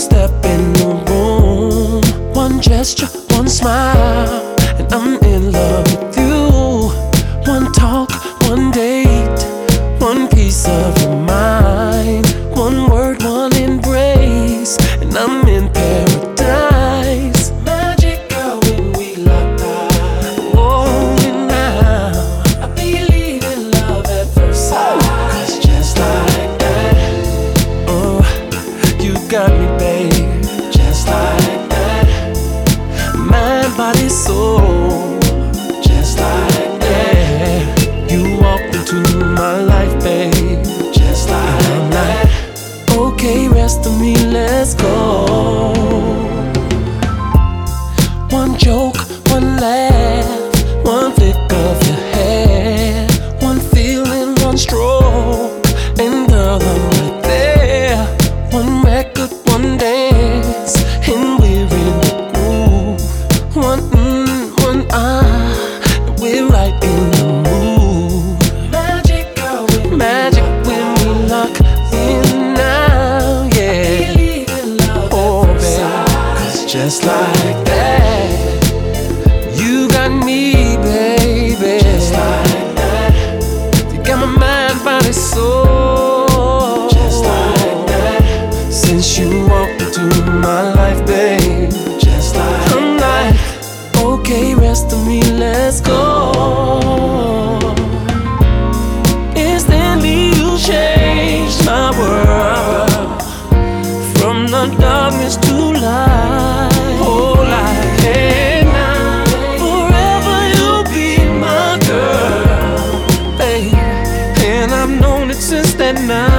step in the room, one gesture, one smile, and I'm in love with you. One talk, one date, one piece of your mind, one word, one embrace, and I'm in paradise. Magic girl when we locked eyes. Oh, and now I believe in love at first sight. 'Cause just like that, oh, you got me, babe. Just like that, mind, body, soul. Just like that, you walked into my life, babe. Just like that. Okay, rest of me, let's go. One joke, one laugh, one flick of your hair, one feeling, one stroke, and girl, I'm right there. One record, one dance, and we're in the groove. One one we're right in the mood. Magic girl, magic when we lock in now, yeah. Oh, baby, 'cause just like that, you got me, baby. Just like that, you got my mind, body, soul. Just like that, since you walked into my life, babe. Just like I'm like, okay, rest of me, let's go. Instantly you changed my world, from the darkness to light. Oh, light, hey, now forever you'll be my girl, babe. And I've known it since that night.